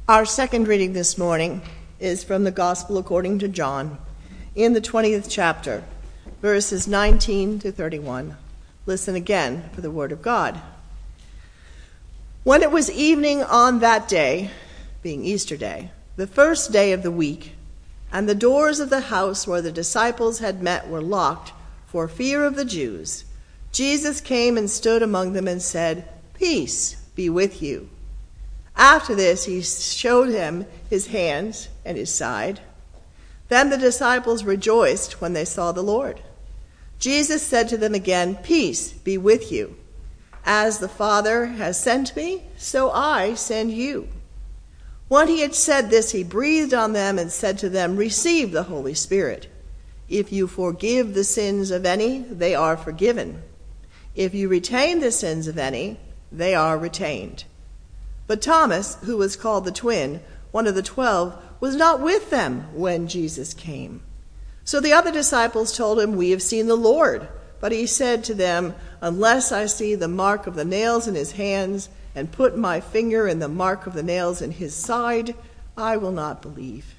Our second reading this morning is from the Gospel according to John, in the 20th chapter, verses 19 to 31. Listen again for the word of God. When it was evening on that day, being Easter Day, the first day of the week, and the doors of the house where the disciples had met were locked for fear of the Jews, Jesus came and stood among them and said, "Peace be with you." After this, he showed him his hands and his side. Then the disciples rejoiced when they saw the Lord. Jesus said to them again, "Peace be with you. As the Father has sent me, so I send you." When he had said this, he breathed on them and said to them, "Receive the Holy Spirit. If you forgive the sins of any, they are forgiven. If you retain the sins of any, they are retained." But Thomas, who was called the twin, one of the 12, was not with them when Jesus came. So the other disciples told him, "We have seen the Lord." But he said to them, "Unless I see the mark of the nails in his hands and put my finger in the mark of the nails in his side, I will not believe."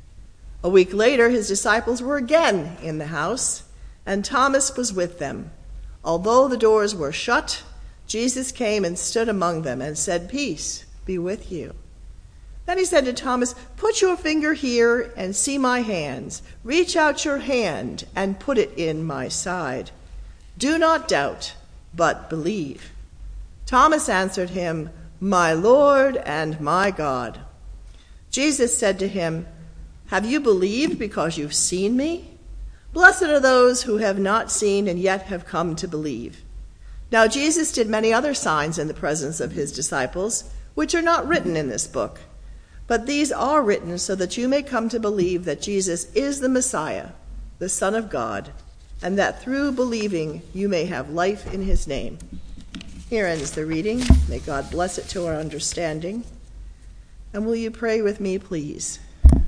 A week later, his disciples were again in the house, and Thomas was with them. Although the doors were shut, Jesus came and stood among them and said, "Peace be with you." Then he said to Thomas, "Put your finger here and see my hands. Reach out your hand and put it in my side. Do not doubt, but believe." Thomas answered him, "My Lord and my God." Jesus said to him, "Have you believed because you've seen me? Blessed are those who have not seen and yet have come to believe." Now Jesus did many other signs in the presence of his disciples, which are not written in this book. But these are written so that you may come to believe that Jesus is the Messiah, the Son of God, and that through believing you may have life in his name. Here ends the reading. May God bless it to our understanding. And will you pray with me, please?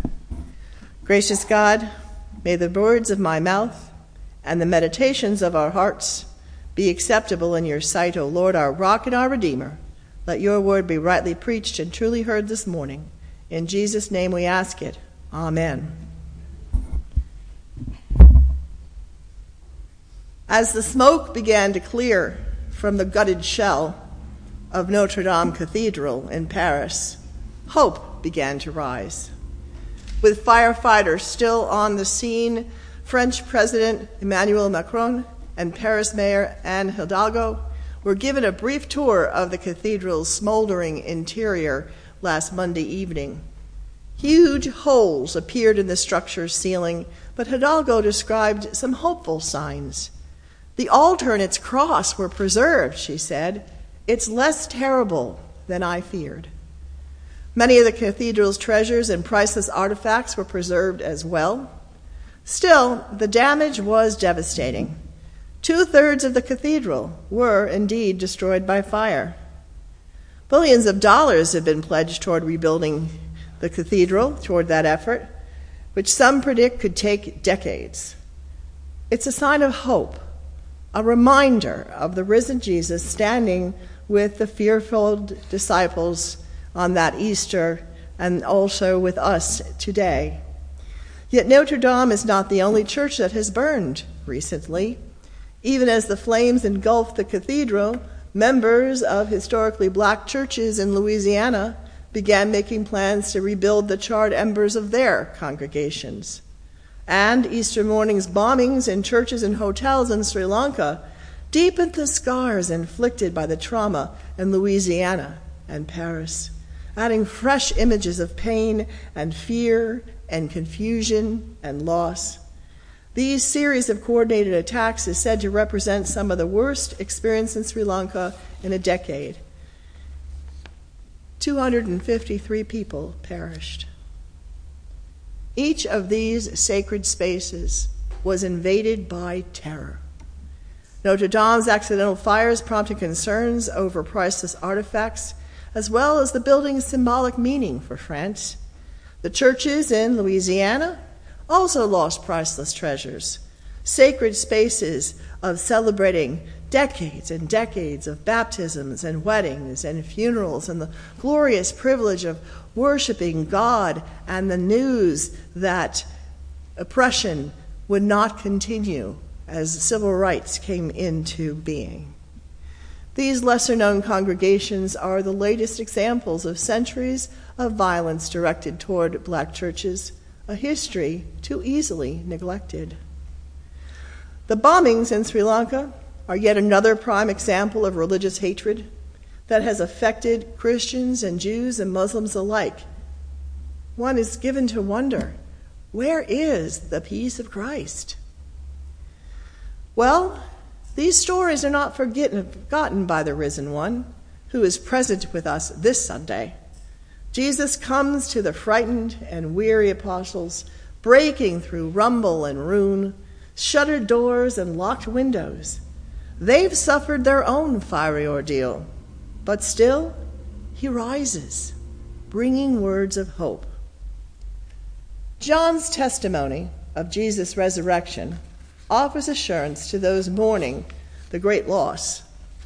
Gracious God, may the words of my mouth and the meditations of our hearts be acceptable in your sight, O Lord, our rock and our Redeemer. Let your word be rightly preached and truly heard this morning. In Jesus' name we ask it. Amen. As the smoke began to clear from the gutted shell of Notre Dame Cathedral in Paris, hope began to rise. With firefighters still on the scene, French President Emmanuel Macron and Paris Mayor Anne Hidalgo were given a brief tour of the cathedral's smoldering interior last Monday evening. Huge holes appeared in the structure's ceiling, but Hidalgo described some hopeful signs. "The altar and its cross were preserved," she said. "It's less terrible than I feared." Many of the cathedral's treasures and priceless artifacts were preserved as well. Still, the damage was devastating. 2/3 of the cathedral were indeed destroyed by fire. Billions of dollars have been pledged toward rebuilding the cathedral, toward that effort, which some predict could take decades. It's a sign of hope, a reminder of the risen Jesus standing with the fearful disciples on that Easter and also with us today. Yet Notre Dame is not the only church that has burned recently. Even as the flames engulfed the cathedral, members of historically black churches in Louisiana began making plans to rebuild the charred embers of their congregations. And Easter morning's bombings in churches and hotels in Sri Lanka deepened the scars inflicted by the trauma in Louisiana and Paris, adding fresh images of pain and fear and confusion and loss. These series of coordinated attacks is said to represent some of the worst experienced in Sri Lanka in a decade. 253 people perished. Each of these sacred spaces was invaded by terror. Notre Dame's accidental fires prompted concerns over priceless artifacts, as well as the building's symbolic meaning for France. The churches in Louisiana also lost priceless treasures, sacred spaces of celebrating decades and decades of baptisms and weddings and funerals and the glorious privilege of worshiping God and the news that oppression would not continue as civil rights came into being. These lesser-known congregations are the latest examples of centuries of violence directed toward black churches, a history too easily neglected. The bombings in Sri Lanka are yet another prime example of religious hatred that has affected Christians and Jews and Muslims alike. One is given to wonder, where is the peace of Christ? Well, these stories are not forgotten by the risen one, who is present with us this Sunday. Jesus comes to the frightened and weary apostles, breaking through rumble and ruin, shuttered doors and locked windows. They've suffered their own fiery ordeal, but still he rises, bringing words of hope. John's testimony of Jesus' resurrection offers assurance to those mourning the great loss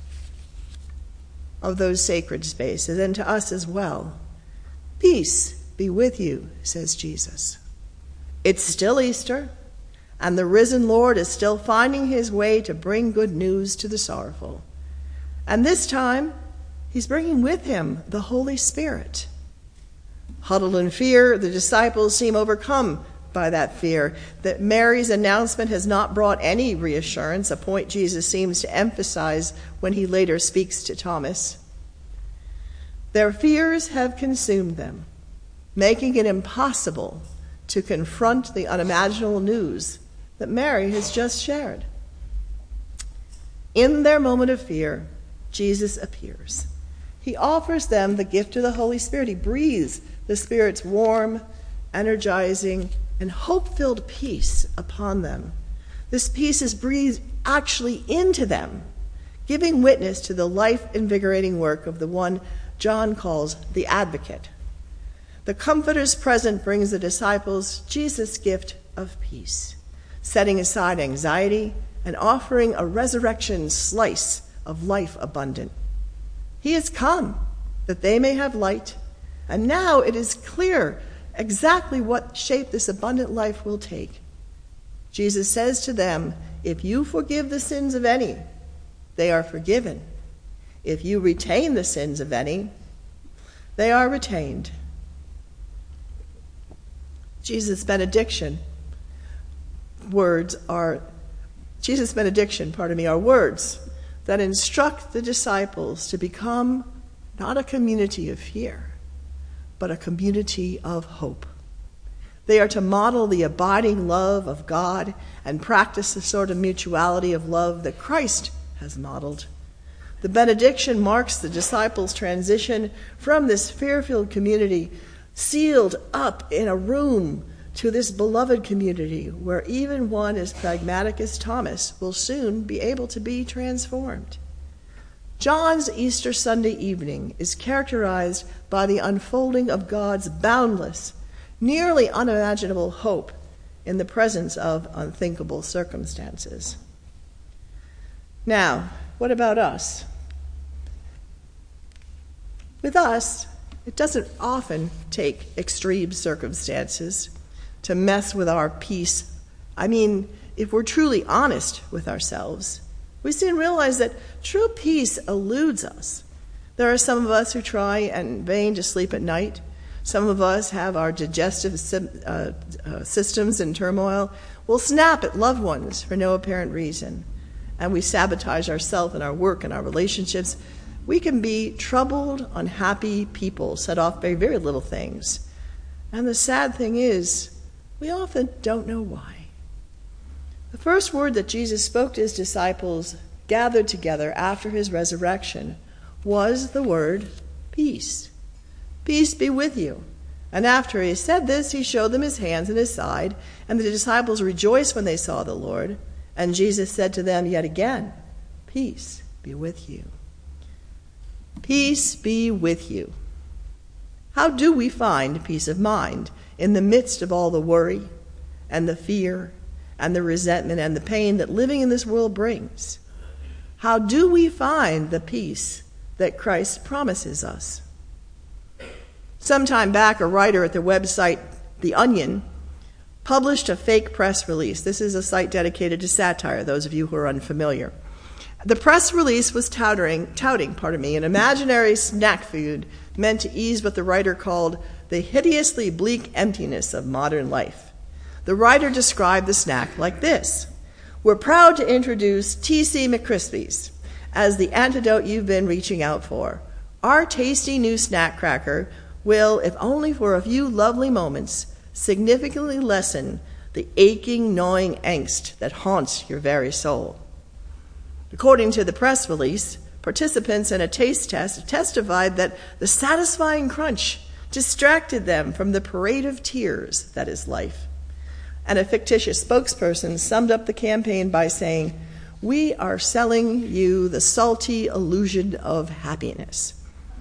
of those sacred spaces, and to us as well. Peace be with you, says Jesus. It's still Easter, and the risen Lord is still finding his way to bring good news to the sorrowful. And this time, he's bringing with him the Holy Spirit. Huddled in fear, the disciples seem overcome by that fear. That Mary's announcement has not brought any reassurance, a point Jesus seems to emphasize when he later speaks to Thomas. Their fears have consumed them, making it impossible to confront the unimaginable news that Mary has just shared. In their moment of fear, Jesus appears. He offers them the gift of the Holy Spirit. He breathes the Spirit's warm, energizing, and hope-filled peace upon them. This peace is breathed actually into them, giving witness to the life-invigorating work of the one John calls the Advocate. The Comforter's presence brings the disciples Jesus' gift of peace, setting aside anxiety and offering a resurrection slice of life abundant. He has come that they may have light, and now it is clear exactly what shape this abundant life will take. Jesus says to them, if you forgive the sins of any, they are forgiven. If you retain the sins of any, they are retained. Jesus' benediction are words that instruct the disciples to become not a community of fear, but a community of hope. They are to model the abiding love of God and practice the sort of mutuality of love that Christ has modeled. The benediction marks the disciples' transition from this fear-filled community, sealed up in a room, to this beloved community where even one as pragmatic as Thomas will soon be able to be transformed. John's Easter Sunday evening is characterized by the unfolding of God's boundless, nearly unimaginable hope in the presence of unthinkable circumstances. Now, what about us? With us, it doesn't often take extreme circumstances to mess with our peace. I mean, if we're truly honest with ourselves, we soon realize that true peace eludes us. There are some of us who try in vain to sleep at night. Some of us have our digestive systems in turmoil. We'll snap at loved ones for no apparent reason. And we sabotage ourselves and our work and our relationships. We can be troubled, unhappy people set off by very little things. And the sad thing is, we often don't know why. The first word that Jesus spoke to his disciples gathered together after his resurrection was the word peace. Peace be with you. And after he said this, he showed them his hands and his side, and the disciples rejoiced when they saw the Lord. And Jesus said to them yet again, peace be with you. Peace be with you. How do we find peace of mind in the midst of all the worry and the fear and the resentment and the pain that living in this world brings? How do we find the peace that Christ promises us? Some time back, a writer at the website The Onion published a fake press release. This is a site dedicated to satire, those of you who are unfamiliar. The press release was touting an imaginary snack food meant to ease what the writer called the hideously bleak emptiness of modern life. The writer described the snack like this: "We're proud to introduce TC McCrispies as the antidote you've been reaching out for. Our tasty new snack cracker will, if only for a few lovely moments, significantly lessen the aching, gnawing angst that haunts your very soul." According to the press release, participants in a taste test testified that the satisfying crunch distracted them from the parade of tears that is life. And a fictitious spokesperson summed up the campaign by saying, "We are selling you the salty illusion of happiness."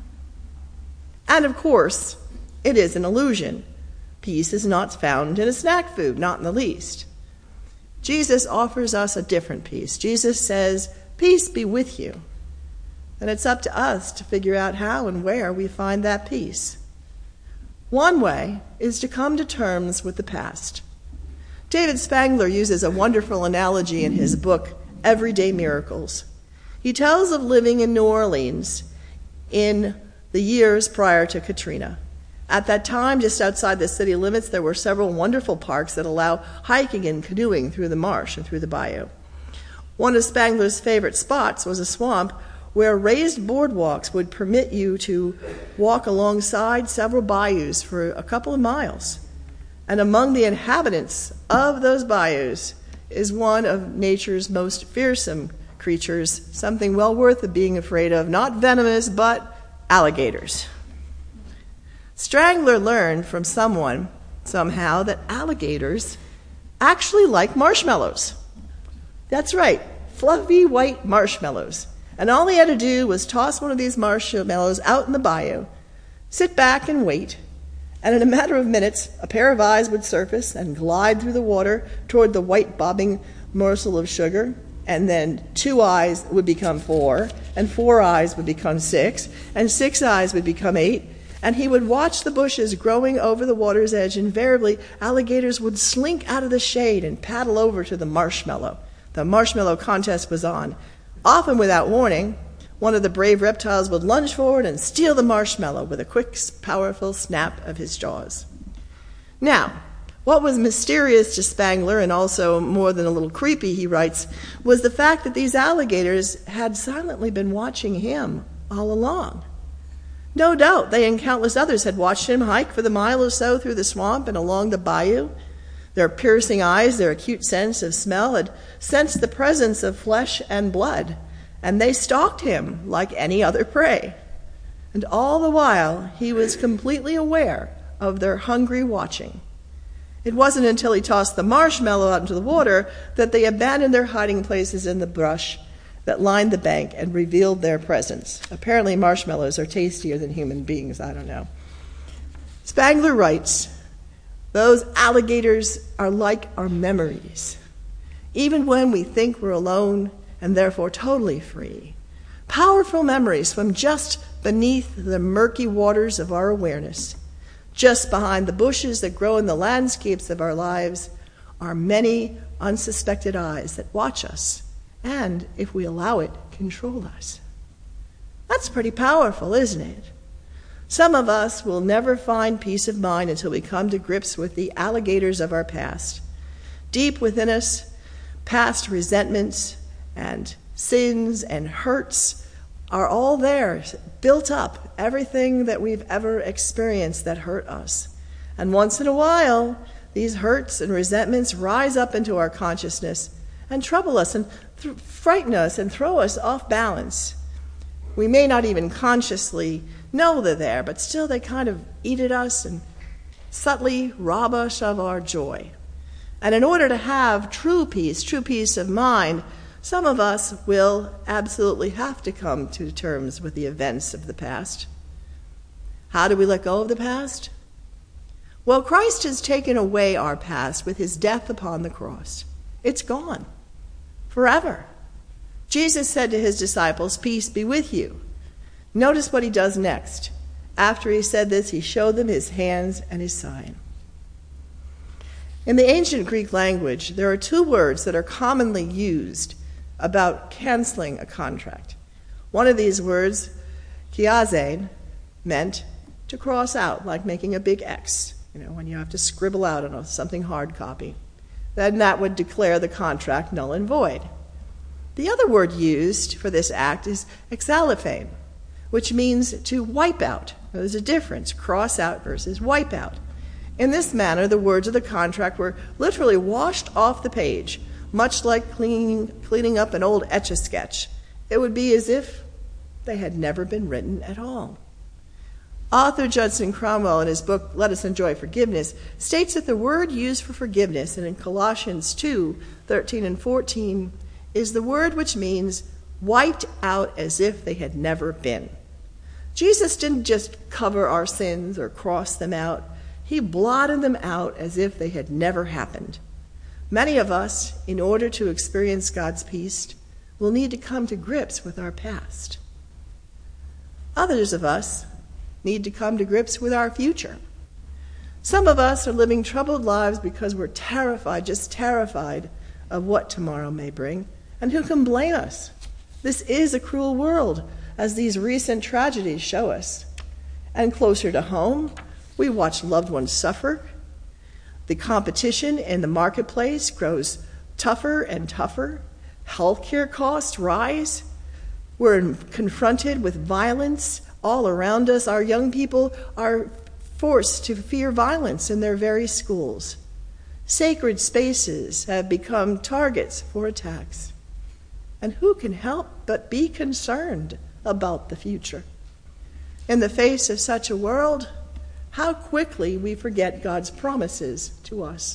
And of course, it is an illusion. Peace is not found in a snack food, not in the least. Jesus offers us a different peace. Jesus says, "Peace be with you." And it's up to us to figure out how and where we find that peace. One way is to come to terms with the past. David Spangler uses a wonderful analogy in his book, Everyday Miracles. He tells of living in New Orleans in the years prior to Katrina. At that time, just outside the city limits, there were several wonderful parks that allow hiking and canoeing through the marsh and through the bayou. One of Spangler's favorite spots was a swamp where raised boardwalks would permit you to walk alongside several bayous for a couple of miles. And among the inhabitants of those bayous is one of nature's most fearsome creatures, something well worth of being afraid of, not venomous, but alligators. Spangler learned from someone, somehow, that alligators actually like marshmallows. That's right, fluffy white marshmallows. And all he had to do was toss one of these marshmallows out in the bayou, sit back and wait, and in a matter of minutes, a pair of eyes would surface and glide through the water toward the white bobbing morsel of sugar, and then 2 eyes would become 4, and 4 eyes would become 6, and 6 eyes would become 8, and he would watch the bushes growing over the water's edge. Invariably, alligators would slink out of the shade and paddle over to the marshmallow. The marshmallow contest was on. Often without warning, one of the brave reptiles would lunge forward and steal the marshmallow with a quick, powerful snap of his jaws. Now, what was mysterious to Spangler, and also more than a little creepy, he writes, was the fact that these alligators had silently been watching him all along. No doubt they and countless others had watched him hike for the mile or so through the swamp and along the bayou. Their piercing eyes, their acute sense of smell had sensed the presence of flesh and blood, and they stalked him like any other prey. And all the while, he was completely aware of their hungry watching. It wasn't until he tossed the marshmallow out into the water that they abandoned their hiding places in the brush that lined the bank and revealed their presence. Apparently, marshmallows are tastier than human beings. I don't know. Spangler writes, "Those alligators are like our memories. Even when we think we're alone and therefore totally free, powerful memories swim just beneath the murky waters of our awareness. Just behind the bushes that grow in the landscapes of our lives are many unsuspected eyes that watch us and, if we allow it, control us." That's pretty powerful, isn't it? Some of us will never find peace of mind until we come to grips with the alligators of our past. Deep within us, past resentments and sins and hurts are all there, built up, everything that we've ever experienced that hurt us. And once in a while, these hurts and resentments rise up into our consciousness and trouble us and frighten us and throw us off balance. We may not even consciously know they're there, but still they kind of eat at us and subtly rob us of our joy. And in order to have true peace of mind, some of us will absolutely have to come to terms with the events of the past. How do we let go of the past? Well, Christ has taken away our past with his death upon the cross. It's gone forever. Jesus said to his disciples, "Peace be with you." Notice what he does next. After he said this, he showed them his hands and his sign. In the ancient Greek language, there are two words that are commonly used about canceling a contract. One of these words, kiazein, meant to cross out, like making a big X, when you have to scribble out on something hard copy. Then that would declare the contract null and void. The other word used for this act is exaliphein, which means to wipe out. There's a difference, cross out versus wipe out. In this manner, the words of the contract were literally washed off the page, much like cleaning up an old Etch-a-Sketch. It would be as if they had never been written at all. Author Judson Cromwell, in his book, Let Us Enjoy Forgiveness, states that the word used for forgiveness, and in Colossians 2:13 and 14, is the word which means wiped out as if they had never been. Jesus didn't just cover our sins or cross them out. He blotted them out as if they had never happened. Many of us, in order to experience God's peace, will need to come to grips with our past. Others of us need to come to grips with our future. Some of us are living troubled lives because we're terrified, just terrified of what tomorrow may bring. And who can blame us? This is a cruel world, as these recent tragedies show us. And closer to home, we watch loved ones suffer. The competition in the marketplace grows tougher and tougher. Healthcare costs rise. We're confronted with violence all around us. Our young people are forced to fear violence in their very schools. Sacred spaces have become targets for attacks. And who can help but be concerned about the future? In the face of such a world, how quickly we forget God's promises to us.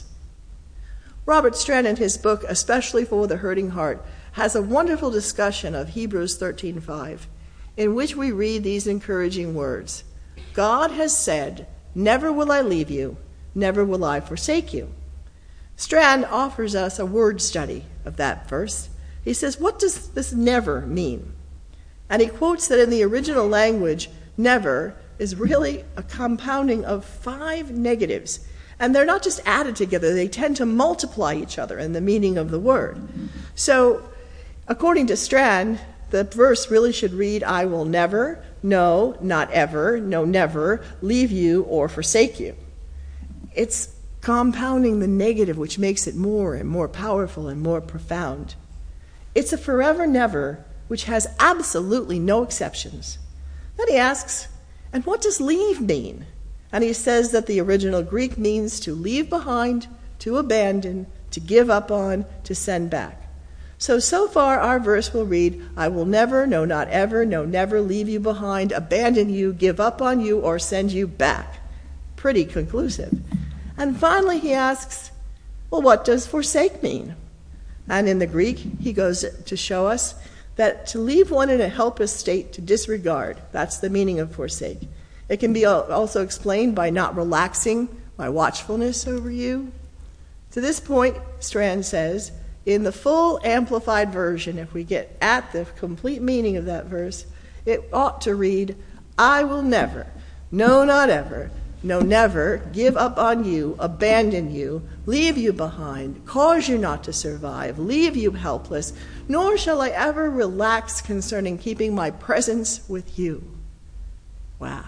Robert Strand, in his book, Especially for the Hurting Heart, has a wonderful discussion of Hebrews 13:5, in which we read these encouraging words. God has said, "Never will I leave you, never will I forsake you." Strand offers us a word study of that verse. He says, what does this never mean? And he quotes that in the original language, never is really a compounding of 5 negatives. And they're not just added together, they tend to multiply each other in the meaning of the word. So, according to Strand, the verse really should read, I will never, no, not ever, no, never, leave you or forsake you. It's compounding the negative, which makes it more and more powerful and more profound. It's a forever never, which has absolutely no exceptions. Then he asks, and what does leave mean? And he says that the original Greek means to leave behind, to abandon, to give up on, to send back. So far our verse will read, I will never, no, not ever, no, never leave you behind, abandon you, give up on you, or send you back. Pretty conclusive. And finally he asks, well, what does forsake mean? And in the Greek, he goes to show us that to leave one in a helpless state, to disregard, that's the meaning of forsake. It can be also explained by not relaxing my watchfulness over you. To this point, Strand says, in the full amplified version, if we get at the complete meaning of that verse, it ought to read, I will never, no, not ever, no, never give up on you, abandon you, leave you behind, cause you not to survive, leave you helpless, nor shall I ever relax concerning keeping my presence with you. Wow.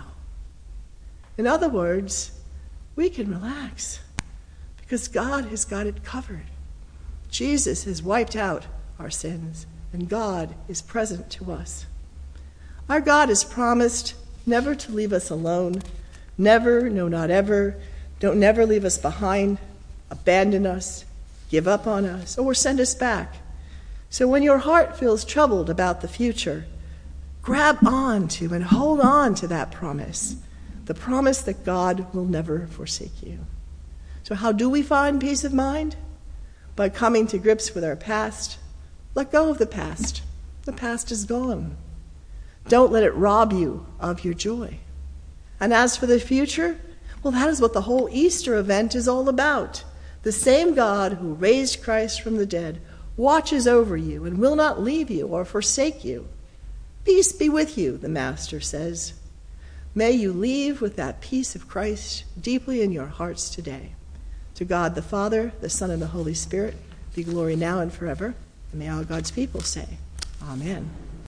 In other words, we can relax because God has got it covered. Jesus has wiped out our sins, and God is present to us. Our God has promised never to leave us alone, never, no, not ever, don't never leave us behind, abandon us, give up on us, or send us back. So when your heart feels troubled about the future, grab on to and hold on to that promise, the promise that God will never forsake you. So how do we find peace of mind? By coming to grips with our past. Let go of the past. The past is gone. Don't let it rob you of your joy. And as for the future, well, that is what the whole Easter event is all about. The same God who raised Christ from the dead watches over you and will not leave you or forsake you. Peace be with you, the Master says. May you leave with that peace of Christ deeply in your hearts today. To God the Father, the Son, and the Holy Spirit be glory now and forever. And may all God's people say, Amen.